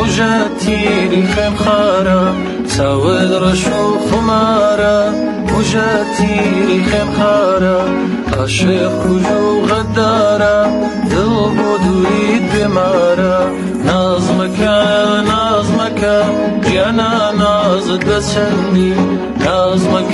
مجتيري خيم خارا ساود رشو خمارا مجتيري خيم خارا عاشق خجو غدارا دل بدويد بمارا نازمك جانا نازد بسندي نازمك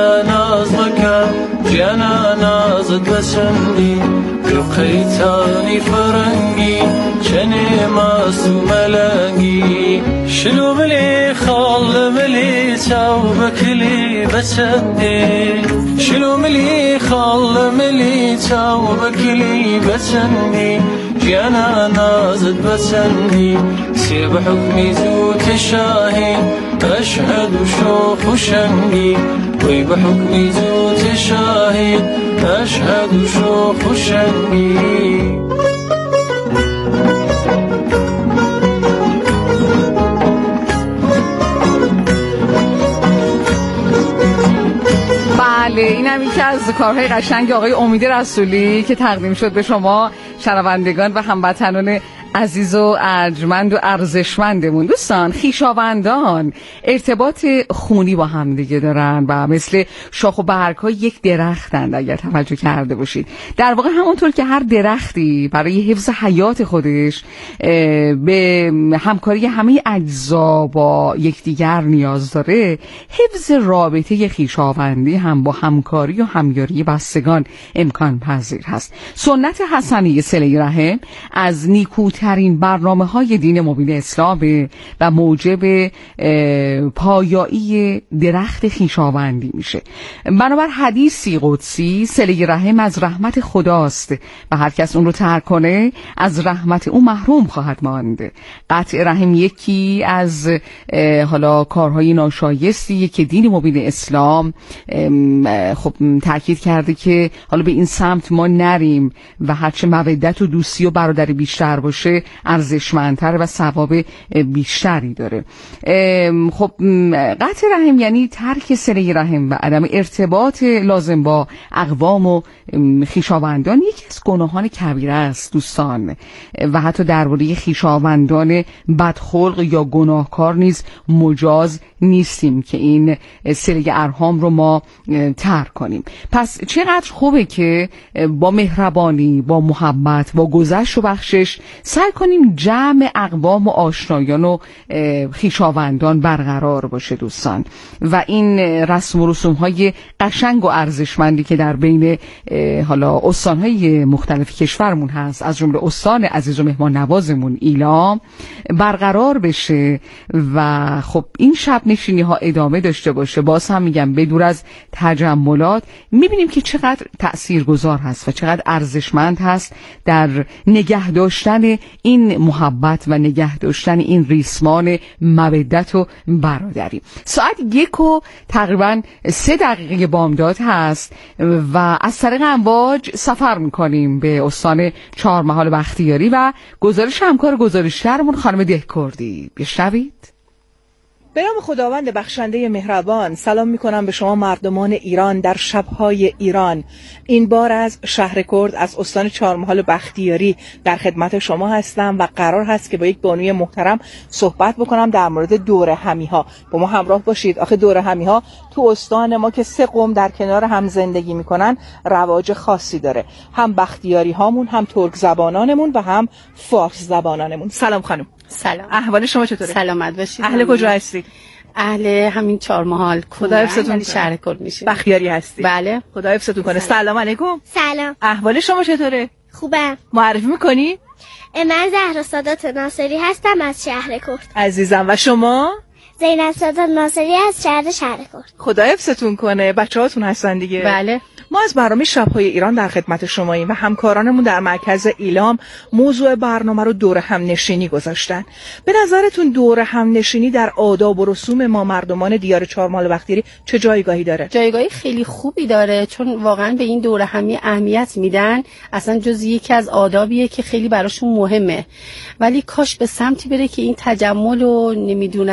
جانا نازد بسندي يقيتاني فرنجي چنه ماسو ملنگی شلو ملی خال ملی چاو بکلی بچندی شلو ملی خال ملی چاو بکلی بچندی جانا نازد بچندی سی بحکمی زوت شاهی اشهد شوخ وشنگی وی بحکمی زوت شاهی اشهد شوخ وشنگی. بله، این هم یکی از کارهای قشنگ آقای امید رسولی که تقدیم شد به شما شنوندگان و هموطنان عزیز و ارجمند و ارزشمندمون. دوستان، خویشاوندان ارتباط خونی با هم دیگه دارن و مثل شاخ و برگ‌های یک درختند اگر توجه کرده باشید. در واقع همونطور که هر درختی برای حفظ حیات خودش به همکاری همه اجزا با یکدیگر نیاز داره، حفظ رابطه خویشاوندی هم با همکاری و همیاری بستگان امکان پذیر هست. سنت حسنی صله رحم از نیکوترین برنامه‌های دین مبین اسلام و موجب پایایی درخت خویشاوندی میشه. بنابر حدیثی قدسی صله رحم از رحمت خداست و هر کس اون رو ترک کنه از رحمت اون محروم خواهد ماند. قطع رحم یکی از حالا کارهای ناشایستی که دین مبین اسلام خب تاکید کرده که حالا به این سمت ما نریم و هرچه مودت و دوستی و برادری بیشتر باشه ارزشمندتر و ثواب بیشتری داره. خب قطع رحم یعنی ترک صله رحم و عدم ارتباط لازم با اقوام و خویشاوندان یکی از گناهان کبیره است دوستان، و حتی درباره خویشاوندان بدخلق یا گناهکار نیز مجاز نیستیم که این صله ارحام رو ما ترک کنیم. پس چقدر خوبه که با مهربانی، با محبت، با گذشت و بخشش سعی کنیم جمع اقوام و آشنایان و خویشاوندان برقرار باشه دوستان. و این رسم و رسوم های قشنگ و ارزشمندی که در بین حالا استانهای مختلف کشورمون هست، از جمله استان عزیز و مهمان نوازمون ایلام، برقرار بشه و خب این شب نشینی ها ادامه داشته باشه. باز هم میگم بدور از تجملات میبینیم که چقدر تأثیرگذار هست و چقدر ارزشمند هست در نگه داشتن این محبت و نگه داشتن این ریسمان مودت و برادری. ساعت 1 و تقریبا 3 دقیقه بامداد هست و از طریق امواج سفر میکنیم به استان چهارمحال بختیاری و گزارش همکار گزارشگرمون خانم دهکردی. بشنوید. به نام خداوند بخشنده مهربان سلام میکنم به شما مردمان ایران در شبهای ایران. این بار از شهر کرد از استان چهارمحال بختیاری در خدمت شما هستم و قرار هست که با یک بانوی محترم صحبت بکنم در مورد دوره همی ها. با ما همراه باشید. آخه دوره همی ها تو استان ما که 3 قوم در کنار هم زندگی میکنن رواج خاصی داره، هم بختیاری هامون، هم ترک زبانانمون و هم فارس زبانانمون. سلام خانم. سلام. احوال شما چطوره؟ سلامت باشید. اهل کجا هستی؟ اهل همین چهارمحال. خدا حفظتون کنه. شهر کرد میشه. بختیاری هستی؟ بله. خدا حفظتون کنه. سلام علیکم. سلام. احوال شما چطوره؟ خوبم. معرفی میکنی؟ من زهرا سادات ناصری هستم از شهر کرد. عزیزم. و شما؟ زینب سادات ناصری از شهر کرد. خدا حفظتون کنه. بچه‌هاتون هستن دیگه؟ بله. ما از برنامه شب‌های ایران در خدمت شماییم و همکارانمون در مرکز ایلام موضوع برنامه رو دوره هم نشینی گذاشتن. به نظرتون دوره هم نشینی در آداب و رسوم ما مردمان دیار چهارمحال بختیاری چه جایگاهی داره؟ جایگاهی خیلی خوبی داره، چون واقعا به این دوره همی اهمیت میدن. اصلا جز یکی از آدابیه که خیلی براشون مهمه، ولی کاش به سمتی بره که این تجمل و نمیدونم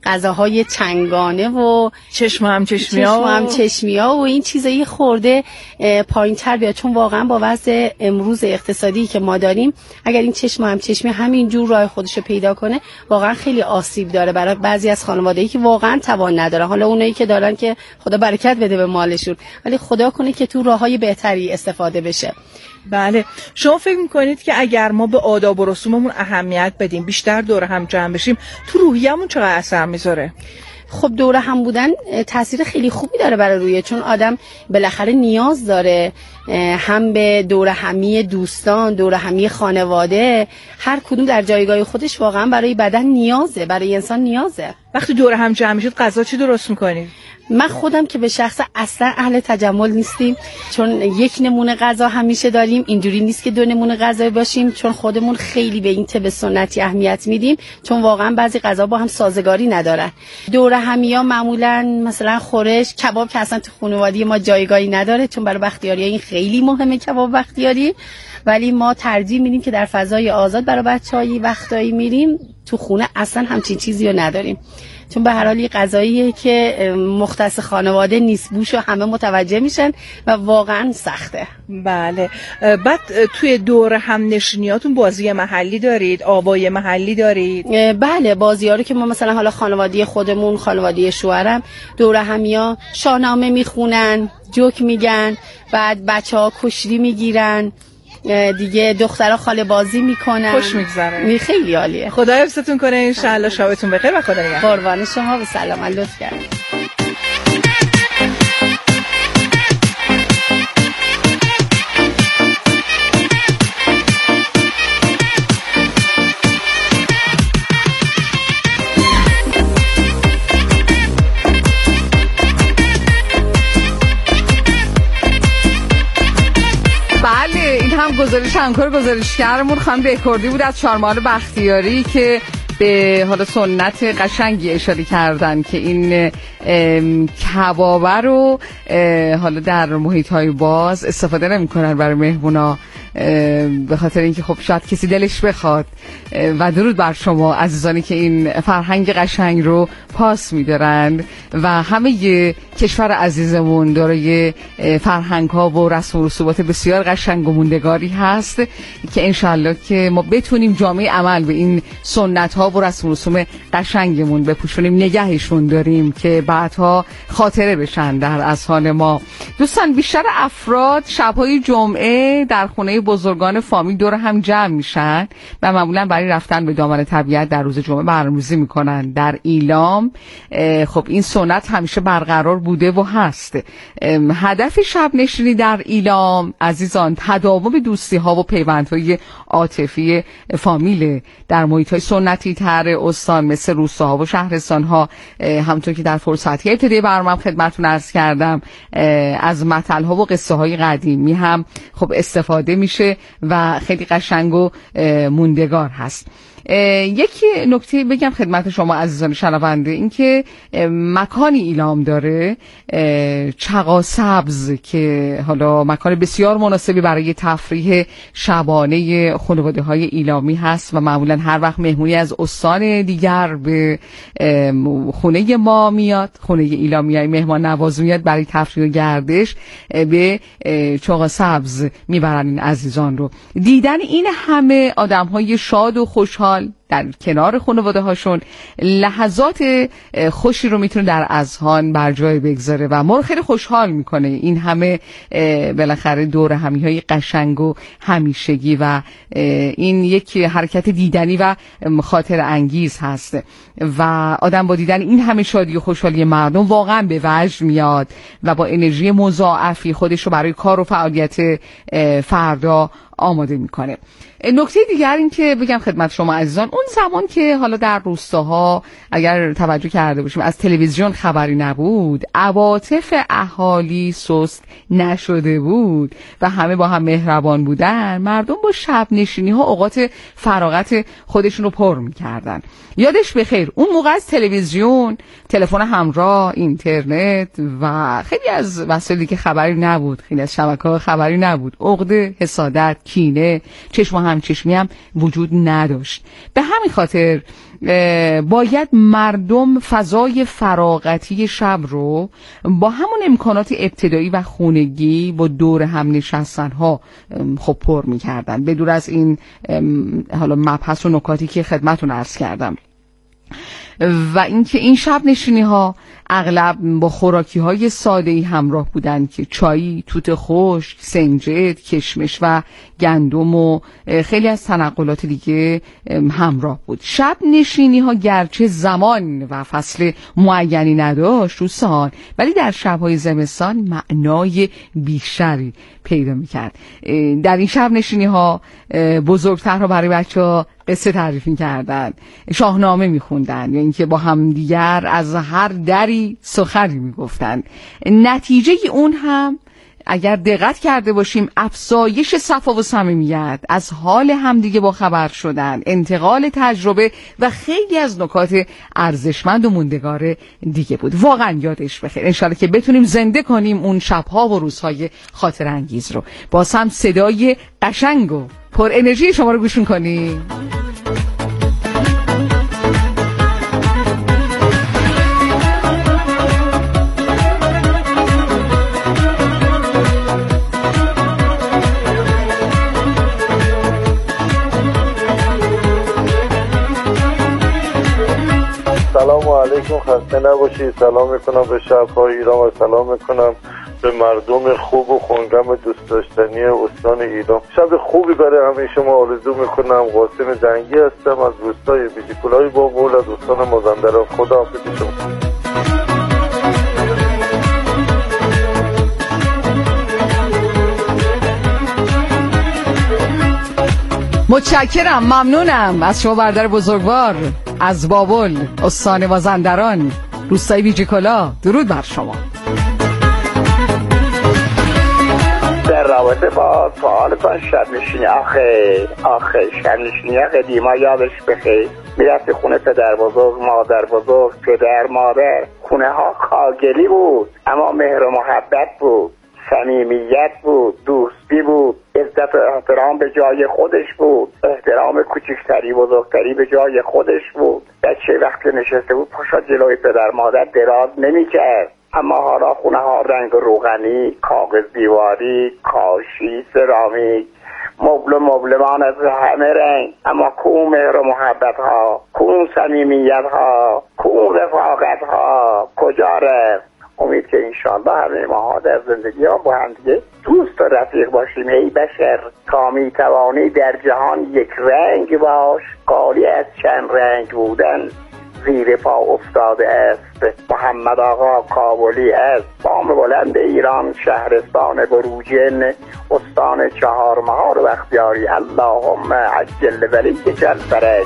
غذاهای چنگانه و چشم هم چشمیا و این چیزایی خورده پایین‌تر بیاد، چون واقعا با وضع امروز اقتصادی که ما داریم اگر این چشم هم چشمی همین جور راه خودشو پیدا کنه واقعا خیلی آسیب داره برای بعضی از خانواده‌ای که واقعا توان ندارن. حالا اونایی که دارن که خدا برکت بده به مالشون، ولی خدا کنه که تو راههای بهتری استفاده بشه. بله. شما فکر میکنید که اگر ما به آداب و رسوممون اهمیت بدیم، بیشتر دور هم جمع بشیم، تو روحیه‌مون چقدر اثر میذاره؟ خب دور هم بودن تاثیر خیلی خوبی داره برای روحیه، چون آدم بالاخره نیاز داره هم به دور همی دوستان، دور همی خانواده، هر کدوم در جایگاه خودش واقعا برای بدن نیازه، برای انسان نیازه. وقتی دور هم جمع میشید غذا چی درست میکنید؟ من خودم که به شخص اصلا اهل تجمل نیستیم، چون یک نمونه غذا همیشه داریم. اینجوری نیست که دو نمونه غذا باشیم، چون خودمون خیلی به این طب سنتی اهمیت میدیم، چون واقعا بعضی غذا با هم سازگاری ندارن. دور همیا معمولا مثلا خورش، کباب که اصلا تو خانواده ما جایگاهی نداره، چون برای بختیاری این خیلی مهمه کباب بختیاری، ولی ما ترجیح میدیم که در فضای آزاد برای بچه‌ای وقتایی میریم تو خونه اصلا همچین چیزی رو نداریم، چون به هر حال غذاییه که مختص خانواده نیست، بوشو همه متوجه میشن و واقعا سخته. بله. بعد توی دور هم نشینیاتون بازی محلی دارید؟ آوای محلی دارید؟ بله، بازی‌ها رو که ما مثلا حالا خانواده خودمون، خانواده شوهرم، دور همیا شاهنامه میخونن، جوک میگن، بعد بچه‌ها کشری میگیرن، دیگه دخترها خاله بازی میکنن، خوش میگذره. خیلی عالیه. خدا حفظتون کنه ان شاء الله. شبتون بخیر و خدا نگهدار. قربان شما، به سلامت، لطف کردید. گزارشگرمون خانم بهکردی بود از چهارمحال بختیاری که به حالا سنت قشنگی اشاره کردن که این کبابه رو حالا در محیط‌های باز استفاده نمی‌کنن برای مهمونا، به خاطر اینکه خب شاید کسی دلش بخواد. و درود بر شما عزیزانی که این فرهنگ قشنگ رو پاس می‌دارن و همه کشور عزیزمون دارای فرهنگ‌ها و رسم و رسومات بسیار قشنگ و موندگاری هست که انشالله که ما بتونیم جامعه عمل به این سنت‌ها و رسم و رسوم قشنگمون بپوشونیم، نگهشون داریم که بعدها خاطره بشن در اذهان ما. دوستان، بیشتر افراد شب‌های جمعه در خونه بزرگان فامیل دور هم جمع میشن و معمولا برای رفتن به دامن طبیعت در روز جمعه برنامه‌ریزی میکنن. در ایلام خب این سنت همیشه برقرار بوده و هست. هدف شب نشینی در ایلام عزیزان تداوم دوستی ها و پیوندهای عاطفی فامیل در محیط های سنتی تر استان مثل روستاها و شهرستان ها. همونطور که در فرصتی ابتدای برنامه خدمتتون عرض کردم، از متل ها و قصه های قدیمی هم خب استفاده میشه و خیلی قشنگ و موندگار هست. یکی نکته بگم خدمت شما عزیزان شنونده، این که مکانی ایلام داره، چغا سبز، که حالا مکان بسیار مناسبی برای تفریح شبانه خانواده های ایلامی هست و معمولا هر وقت مهمونی از استان دیگر به خونه ما میاد، خونه ایلامی های مهمان نواز میاد برای تفریح و گردش، به چغا سبز میبرن این عزیزان رو. دیدن این همه آدم های شاد و خوشحال در کنار خانواده هاشون لحظات خوشی رو میتونه در اذهان بر جای بگذاره و ما رو خیلی خوشحال میکنه. این همه بالاخره دور همی های قشنگ و همیشگی و این یک حرکت دیدنی و خاطر انگیز هست و آدم با دیدن این همه شادی و خوشحالی مردم واقعا به وجد میاد و با انرژی مضاعفی خودش رو برای کار و فعالیت فردا آماده میکنه. نکته دیگر این که بگم خدمت شما عزیزان، اون زمان که حالا در روستاها اگر توجه کرده باشیم از تلویزیون خبری نبود، عواطف اهالی سست نشده بود و همه با هم مهربان بودن، مردم با شب نشینی ها اوقات فراغت خودشون رو پر میکردن. یادش بخیر اون موقع از تلویزیون، تلفن همراه، اینترنت و خیلی از وسایلی که خبری نبود، خیلی از شبکه‌ها خبری نبود، عقده، حسادت، کینه، چشم هم چشمی هم وجود نداشت. به همین خاطر باید مردم فضای فراغتی شب رو با همون امکانات ابتدایی و خونگی با دور هم نشستن ها خب پر می‌کردن، بدون از این حالا مبحث و نکاتی که خدمتتون عرض کردم. و اینکه این شب نشینی ها اغلب با خوراکی های ساده‌ای همراه بودن که چای، توت خشک، سنجد، کشمش و گندم و خیلی از تنقلات دیگه همراه بود. شب نشینی ها گرچه زمان و فصل معینی نداشت دوستان، ولی در شب‌های زمستان معنای بیشتری پیدا می‌کرد. در این شب نشینی ها بزرگترها برای بچه‌ها قصه تعریف می‌کردن، شاهنامه می‌خوندن یا اینکه با همدیگر از هر دری سخنی می‌گفتن. نتیجه اون هم اگر دقت کرده باشیم افزایش صفا و صمیمیت، از حال همدیگه با خبر شدن، انتقال تجربه و خیلی از نکات ارزشمند و موندگار دیگه بود. واقعا یادش بخیر. انشالله که بتونیم زنده کنیم اون شب‌ها و روزهای خاطر انگیز رو. باز هم صدای قشنگ و پر انرژی شما رو گوش می‌کنیم. سلام علیکم، خسته نباشید. سلام میکنم به شب‌های ایران و سلام میکنم به مردم خوب و خونگم دوست داشتنی استان ایران. شب خوبی برای همه شما آرزو میکنم. قاسم زنگی هستم از روستای بیدیکولای بابول از استان مازندران. خداحافظ شما. متشکرم، ممنونم از شما برادر بزرگوار از بابل استان مازندران روستای بیجیکلا. درود بر شما. در رابطه با سوالتان شب نشینی آخه شب نشینی قدیما یادش بخیر. میرفتی خونه پدر بزرگ، مادر بزرگ، پدر مادر. خونه ها کاگلی بود اما مهر و محبت بود، صمیمیت بود، دوستی بود، عزت و احترام به جای خودش بود، احترام کوچکتری بزرگتری به جای خودش بود. بچه وقتی نشسته بود پاشا جلوی پدر مادر دراز نمی‌کرد. اما حالا خونه ها رنگ روغنی، کاغذ دیواری، کاشی، سرامیک، مبلمان از همه رنگ. اما کو مهر و محبت ها، کو صمیمیت ها، کو رفاقت ها کجا رفت؟ امید که انشاءالله همه ما در زندگی ها با هم دیگه دوست و رفیق باشیم. ای بشر تا می توانی در جهان یک رنگ باش، قالی از چند رنگ بودن زیر پا افتاده است. محمد آقا کابلی است. بام بلند ایران، شهرستان بروجین، استان چهارمحال و بختیاری. اللهم عجل ولی جل فرج.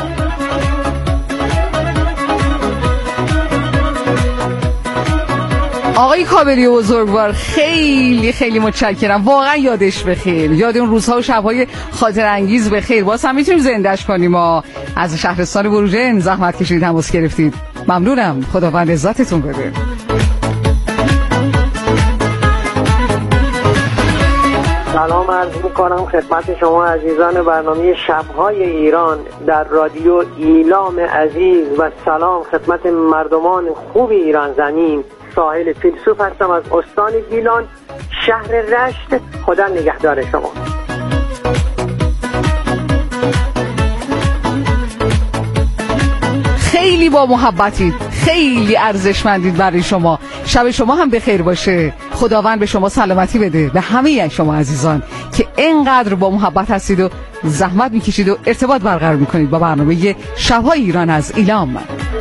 آقای کابلی بزرگوار خیلی خیلی متشکرم، واقعا یادش بخیر، یاد اون روزها و شب‌های خاطر انگیز بخیر. باز هم میتونیم زندهش کنیم. از شهرستان بروجین زحمت کشیدید، تماس گرفتید. ممنونم، خداوند عزتتون بده. سلام عرض میکنم خدمت شما عزیزان برنامه شب‌های ایران در رادیو ایلام عزیز و سلام خدمت مردمان خوب ایران زمین. ساحل فیلسوف هستم از استان گیلان، شهر رشت. خدا نگهدار شما. خیلی با محبتید، خیلی ارزشمندید. برای شما شب شما هم بخیر باشه. خداوند به شما سلامتی بده، به همه شما عزیزان که اینقدر با محبت هستید و زحمت میکشید و ارتباط برقرار میکنید با برنامه شب‌های ایران از ایلام.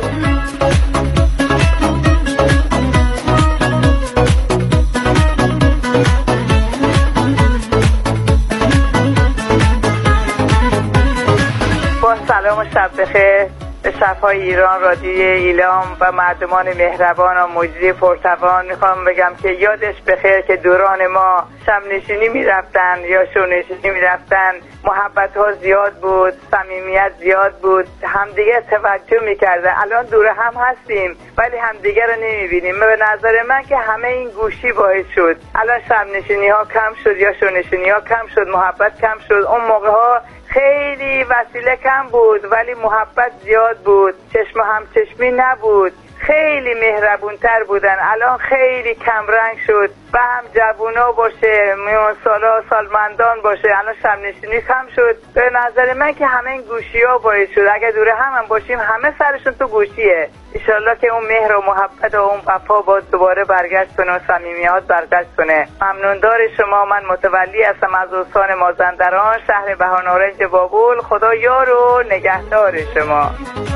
سلام و شب بخیر به شب‌های ایران، رادیوی ایلام و مردمان مهربان و مجری پرتوان. میخوام بگم که یادش بخیر که دوران ما شب نشینی میرفتن یا شو نشینی میرفتن، محبت ها زیاد بود، صمیمیت زیاد بود، همدیگه توجه میکردن. الان دور هم هستیم ولی همدیگه رو نمیبینیم. به نظر من که همه این گوشی باعث شد الان شب نشینی ها کم شد یا شو نشینی ها کم شد، محبت کم شد. اون موقع ها خیلی وسیله کم بود ولی محبت زیاد بود، چشم همچشمی نبود، خیلی مهربونتر بودن. الان خیلی کم رنگ شد و هم جوونا باشه، میون سالا سالمندان باشه، الان شبنشینی کم شد. به نظر من که همه این گوشی ها باعث شد، اگه دوره هم باشیم همه سرشون تو گوشیه. انشالله که اون مهر و محبت و اون وفا باز دوباره برگشت کنه و صمیمیت برگشت کنه. ممنوندار شما. من متولی هستم از استان مازندران، شهر بهانارنج بابل. خدا یار و نگهدار شما.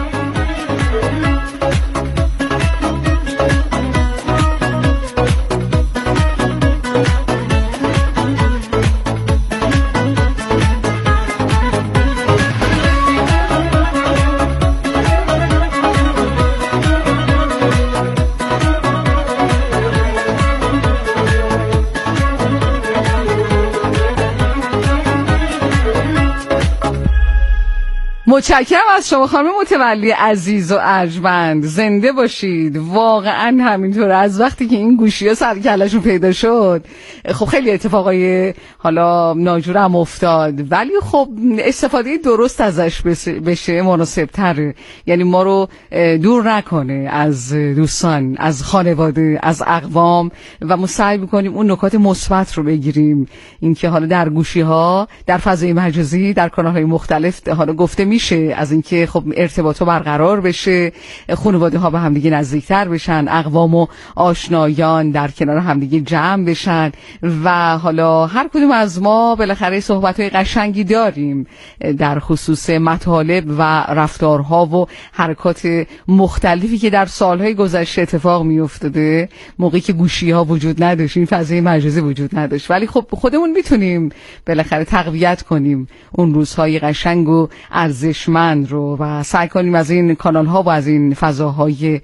متشکرم از شما خانم متولی عزیز و ارجمند. زنده باشید. واقعا همینطور. از وقتی که این گوشی‌ها سر کله‌شون پیدا شد خب خیلی اتفاقای حالا ناجور هم افتاد، ولی خب استفاده درست ازش بشه مناسب‌تره. یعنی ما رو دور نکنه از دوستان، از خانواده، از اقوام و ما سعی می‌کنیم اون نکات مثبت رو بگیریم. اینکه حالا در گوشی‌ها، در فضای مجازی، در کانال‌های مختلف حالا گفته میشه از اینکه خب ارتباطات برقرار بشه، خانواده ها به همدیگه نزدیکتر بشن، اقوام و آشنایان در کنار همدیگه جمع بشن و حالا هر کدوم از ما بالاخره صحبت‌های قشنگی داریم در خصوص مطالب و رفتارها و حرکات مختلفی که در سالهای گذشته اتفاق میافتاده موقعی که گوشی‌ها وجود نداشت، این فضای مجازی وجود نداشت. ولی خب خودمون میتونیم بالاخره تقویت کنیم اون روزهای قشنگ و ارزشمند رو و سعی کنیم از این کانال ها و از این فضاهای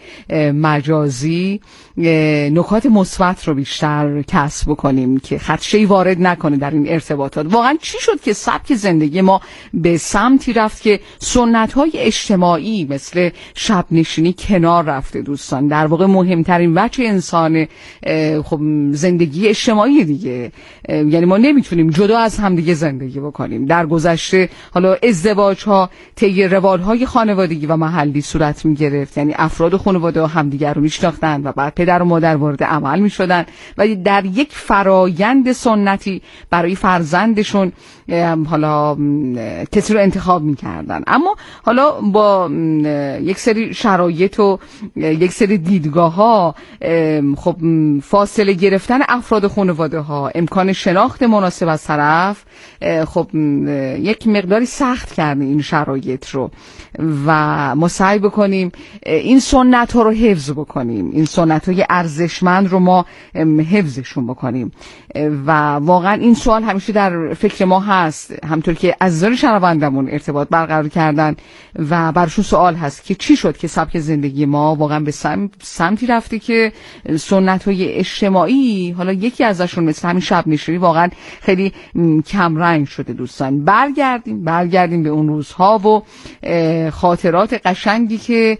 مجازی نکات مثبت رو بیشتر کسب بکنیم که خدشه‌ای وارد نکنه در این ارتباطات. واقعا چی شد که سبک زندگی ما به سمتی رفت که سنت های اجتماعی مثل شب نشینی کنار رفته دوستان؟ در واقع مهمترین بچه انسان خب زندگی اجتماعی دیگه، یعنی ما نمیتونیم جدا از همدیگه زندگی بکنیم. در گذشته حالا ازدواج ها طی روالهای خانوادگی و محلی صورت می گرفت، یعنی افراد خانواده همدیگر رو میشناختن و بعد پدر و مادر وارد عمل می شدن و در یک فرایند سنتی برای فرزندشون حالا کسی رو انتخاب می کردن. اما حالا با یک سری شرایط و یک سری دیدگاه ها خب فاصله گرفتن افراد خانواده ها، امکان شناخت مناسب از طرف خب یک مقداری سخت کرده این شرایط رو و ما سعی بکنیم این سنت ها رو حفظ بکنیم، این سنت های ارزشمند رو ما حفظشون بکنیم. و واقعا این سوال همیشه در فکر ما هست، همطور که عزیزان شنوندمون ارتباط برقرار کردن و برشون سوال هست که چی شد که سبک زندگی ما واقعا به سمتی رفته که سنت های اجتماعی حالا یکی ازشون مثل همین شب نشینی واقعا خیلی کم رنگ شده. دوستان برگردیم به اون روزها و خاطرات قشنگی که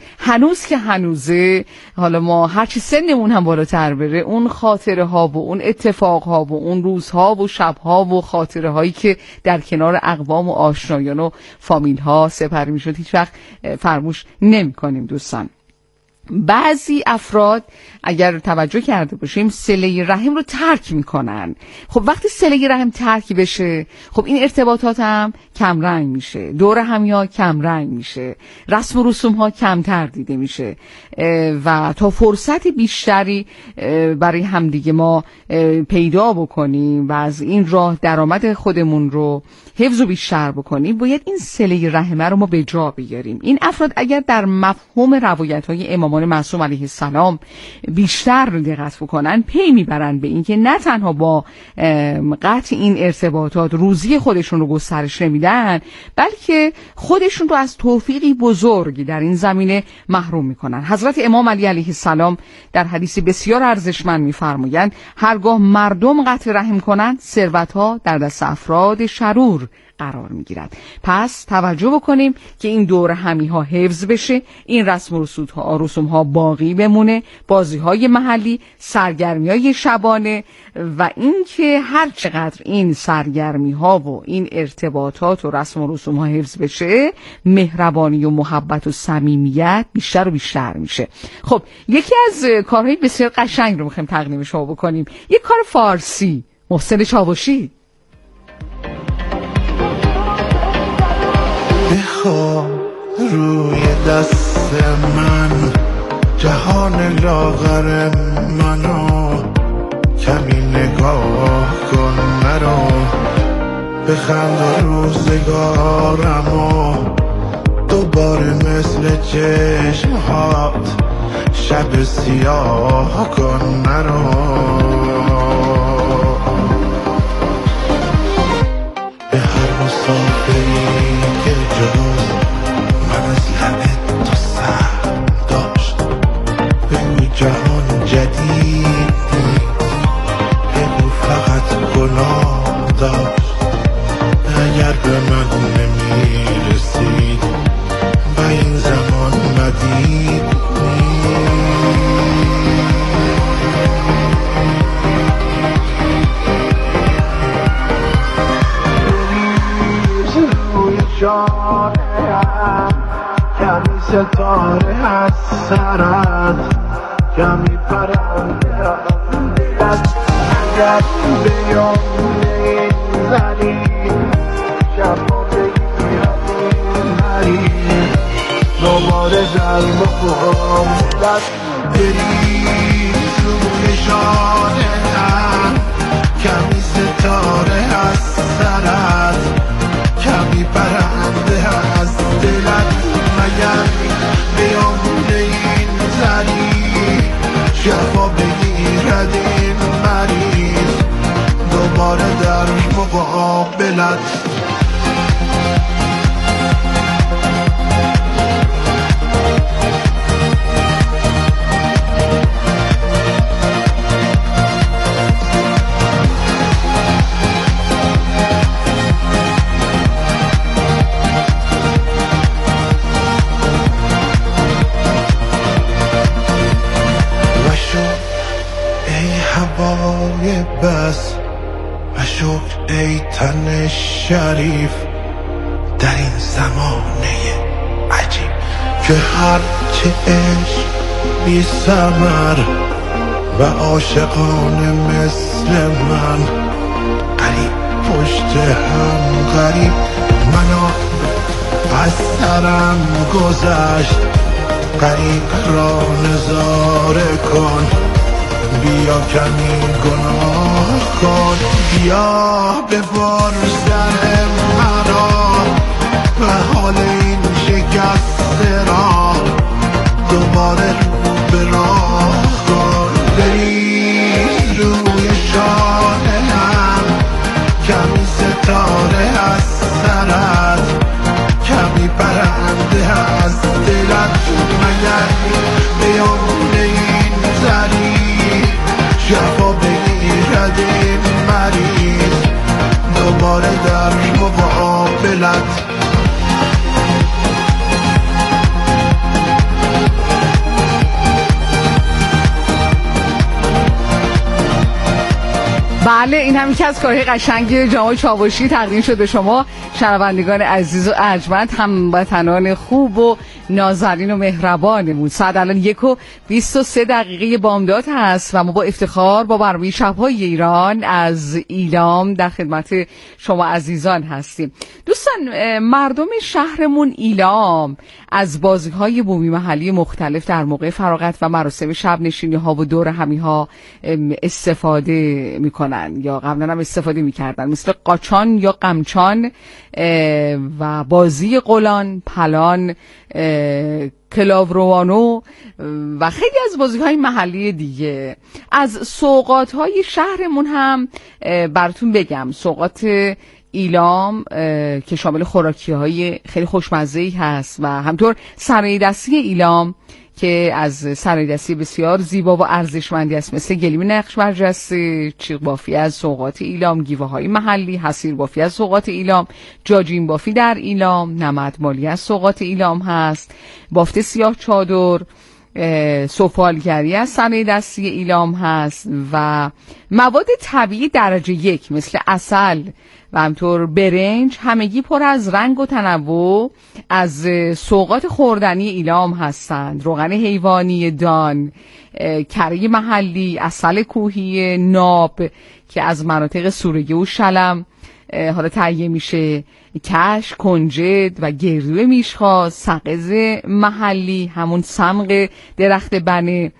هنوزه حالا ما هرچی سنمون هم بالاتر بره اون خاطره ها و اون اتفاق ها و اون روزها و شبها و خاطره هایی که در کنار اقوام و آشنایان و فامیل ها سپری میشد هیچ وقت فراموش نمی کنیم دوستان. بعضی افراد اگر توجه کرده باشیم صله رحم رو ترک میکنن. خب وقتی صله رحم ترک بشه خب این ارتباطات هم کم رنگ میشه، دور همی کم رنگ میشه، رسم و رسوم ها کمتر دیده میشه و تا فرصت بیشتری برای همدیگه ما پیدا بکنیم و از این راه درآمد خودمون رو حفظ و بیشتر بکنیم باید این صله رحم رو ما به جا بیاریم. این افراد اگر در مفهوم روایت های امامان معصوم علیه السلام بیشتر دقت بکنن پی میبرن به این که نه تنها با قطع این ارتباطات روزی خودشون رو گسترش نمیدن بلکه خودشون رو از توفیقی بزرگ در این زمینه محروم میکنن. حضرت امام علی علیه السلام در حدیث بسیار ارزشمند میفرمایند هرگاه مردم قطع رحم کنند ثروت‌ها در دست افراد شرور قرار میگیرد. پس توجه بکنیم که این دور همی ها حفظ بشه، این رسم و رسوم ها باقی بمونه، بازی های محلی، سرگرمی های شبانه، و این که هر چقدر این سرگرمی ها و این ارتباطات و رسم و رسوم ها حفظ بشه، مهربانی و محبت و صمیمیت بیشتر و بیشتر میشه. خب یکی از کارهای بسیار قشنگ رو میخوایم تقدیم شما بکنیم، یک کار فارسی، محسن چاوشی. بخواه روی دست من جهان لاغر منو، کمی نگاه کن مرا، بخند روزگارمو دوباره مثل چشمهات شب سیاه کن مرا. به هر مسافری که جز من از لب تو سر داشت، بگو جهان جدید بگو فقط گناه داشت. اگر به من نمیرسید و این زمان مدید جانم، کمی ستاره از سرت، کمی پرنده از دلت. اگر به یاد این زنی شبا بگیرد این هری، دوباره در مقابلت بریز روی جانم، کمی ستاره از سرت، کمی پرنده از دلت. مگر بیامون این زنی شفا بگیرد این مریض، دوباره در مقابلت. بس و شکر ای تن شریف در این زمانه عجیب، که هرچه عشق بی ثمر و عاشقانه مثل من، قریب پشت هم قریب. منو از سرم گذشت، قریب را نظاره کن، بیا کمی گناه کن، بیا ببر سر مرا و حال این شکسته را دوباره رو به راه کن. بریز روی شانم، کمی ستاره از سرت، کمی پرنده از دلت. مگر بیامون این زنی شفا بگیرد این مریض، دوباره در مقابلت. بله، این هم یکی از کارهای قشنگ جناب چاوشی تقدیم شد به شما شنوندگان عزیز و ارجمند، هموطنان خوب و نازنین و مهربانمون. ساعت الان 1:23 بامداد هست و ما با افتخار با برنامه شب‌های ایران از ایلام در خدمت شما عزیزان هستیم. دوستان، مردم شهرمون ایلام از بازی‌های بومی محلی مختلف در موقع فراغت و مراسم شب نشینی‌ها و دور همی‌ها استفاده می‌کنن یا قبلا هم استفاده می‌کردن، مثل قاچان یا قمچان و بازی قلان، پلان، کلاوروانو و خیلی از بازی‌های محلی دیگه. از سوغات‌های شهرمون هم براتون بگم. سوغات ایلام که شامل خوراکی‌های خیلی خوشمزه‌ای هست و همطور صنایع دستی ایلام که از صنایع‌دستی بسیار زیبا و ارزشمندی است، مثل گلیم نقش برجسته، چیغ بافی از سوغات ایلام، گیوه‌های محلی، حصیر بافی از سوغات ایلام، جاجین بافی در ایلام، نمدمالی از سوغات ایلام هست، بافت سیاه چادر، سفالگری از صنایع‌دستی ایلام هست و مواد طبیعی درجه 1 مثل عسل و همطور برنج همگی پر از رنگ و تنوع از سوغات خوردنی ایلام هستند. روغن حیوانی دان، کره محلی، عسل کوهی ناب که از مناطق سوریه و شلم حالا تهیه میشه، کش، کنجد و گردو میشخاص، سقز محلی همون صمغ درخت بنه،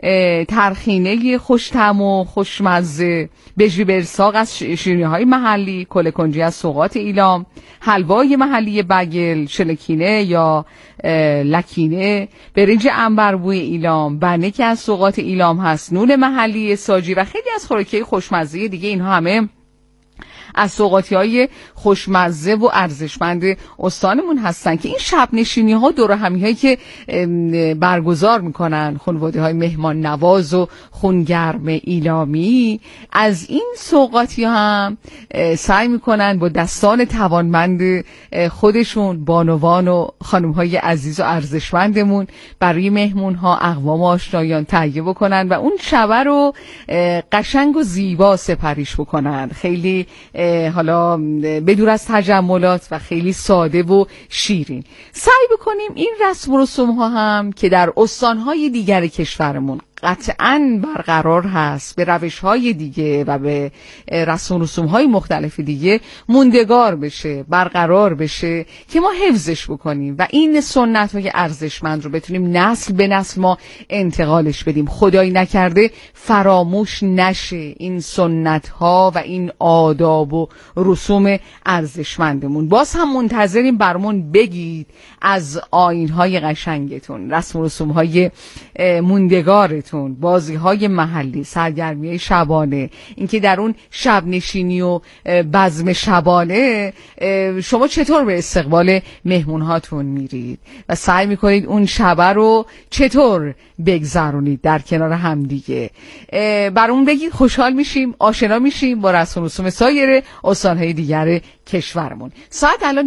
ترخینه خوش‌طعم و خوشمزه، بژی برساق از شیرینی‌های محلی، کله کنجی از سوغات ایلام، حلوای محلی بگل، شلکینه یا لکینه، برنج عنبربوی ایلام، بنه که از سوغات ایلام هست، نون محلی ساجی و خیلی از خوراکی‌های خوشمزه دیگه. اینها همه از سوغاتی‌های خوشمزه و ارزشمند استانمون هستن که این شب نشینی‌ها دور همی‌هایی که برگزار میکنن خانواده‌های مهمان نواز و خونگرم ایلامی، از این سوغاتی‌ها هم سعی میکنن با دستان توانمند خودشون، بانوان و خانم‌های عزیز و ارزشمندمون، برای مهمون‌ها، اقوام و آشنایان تهیه بکنن و اون شب رو قشنگ و زیبا سپریش بکنن. خیلی حالا بدور از تجملات و خیلی ساده و شیرین. سعی بکنیم این رسم و رسوم ها هم که در استانهای دیگر کشورمون قطعاً برقرار هست، به روش‌های دیگه و به رسم و رسوم‌های مختلف دیگه موندگار بشه، برقرار بشه که ما حفظش بکنیم و این سنت‌های ارزشمند رو بتونیم نسل به نسل ما انتقالش بدیم. خدایی نکرده فراموش نشه این سنت‌ها و این آداب و رسوم ارزشمندمون. باز هم منتظریم برامون بگید از آیین‌های قشنگتون، رسم و رسوم‌های موندگارتون، بازی‌های محلی، سرگرمی‌های شبانه، اینکه در اون شب نشینی و بزم شبانه شما چطور به استقبال مهمون‌هاتون میرید و سعی می‌کنید اون شب رو چطور بگذرونید در کنار هم دیگه. برامون بگید، خوشحال میشیم، آشنا میشیم با رسم و رسوم سایر استان‌های دیگر کشورمون. ساعت الان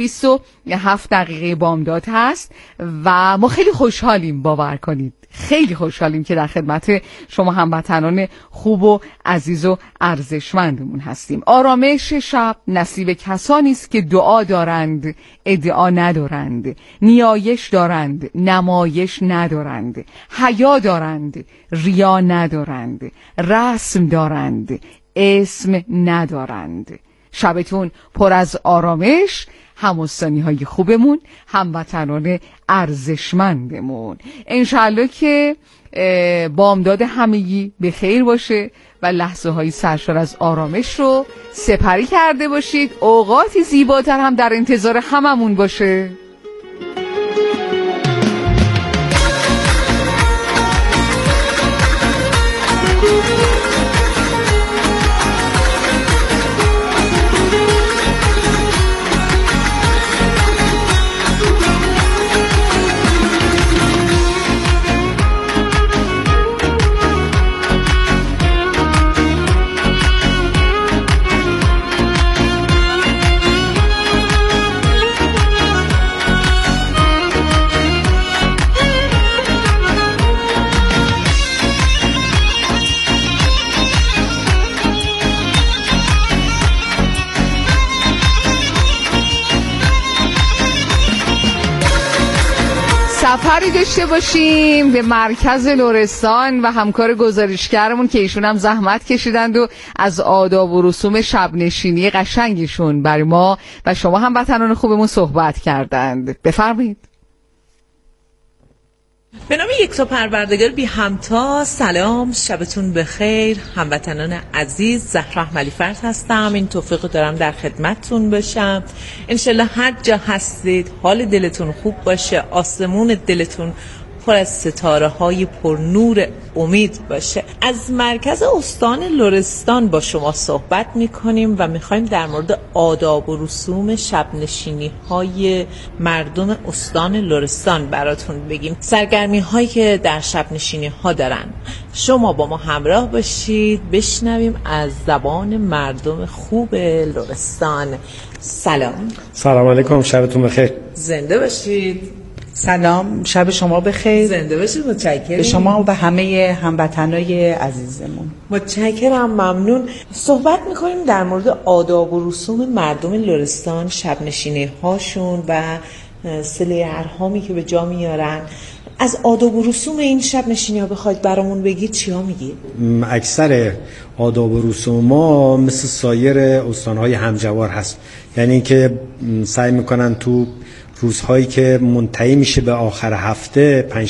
1:27 بامداد هست و ما خیلی خوشحالیم، باور کنید خیلی خوشحالیم که در خدمت شما هموطنان خوب و عزیز و ارزشمندمون هستیم. آرامش شب نصیب کسانی است که دعا دارند، ادعا ندارند، نیایش دارند، نمایش ندارند، حیا دارند، ریا ندارند، رسم دارند، اسم ندارند. شبتون پر از آرامش، هموستانی های خوبمون، هموطنان ارزشمندمون. انشالله که بامداد همگی به خیر باشه و لحظه های سرشار از آرامش رو سپری کرده باشید. اوقاتی زیباتر هم در انتظار هممون باشه. سفری داشته باشیم به مرکز لرستان و همکار گزارشگرمون که ایشون هم زحمت کشیدند و از آداب و رسوم شب نشینی قشنگشون برای ما و شما هم وطنان خوبمون صحبت کردند. بفرمایید. به نام یکتا پروردگار بی همتا، سلام، شبتون بخیر هموطنان عزیز. زهرا احمدی‌فرد هستم، این توفیق دارم در خدمتتون باشم. انشالله هر جا هستید حال دلتون خوب باشه، آسمون دلتون پر از ستاره های پر نور امید باشه. از مرکز استان لرستان با شما صحبت میکنیم و میخوایم در مورد آداب و رسوم شب نشینی های مردم استان لرستان براتون بگیم، سرگرمی هایی که در شب نشینی ها دارن. شما با ما همراه باشید، بشنویم از زبان مردم خوب لرستان. سلام علیکم، شبتون بخیر. زنده باشید. سلام، شب شما بخیر. زنده باشید. متشکرم. به شما و به همه هموطنای عزیزمون. متشکرم، ممنون. صحبت میکنیم در مورد آداب و رسوم مردم لرستان، شب نشینی هاشون و صله ارحامی که به جا میارن. از آداب و رسوم این شب نشینی ها بخواید برامون بگید چی ها میگید؟ اکثر آداب و رسوم ما مثل سایر استانهای همجوار هست، یعنی که سعی میکنن تو روزهایی که منتهی میشه به آخر هفته،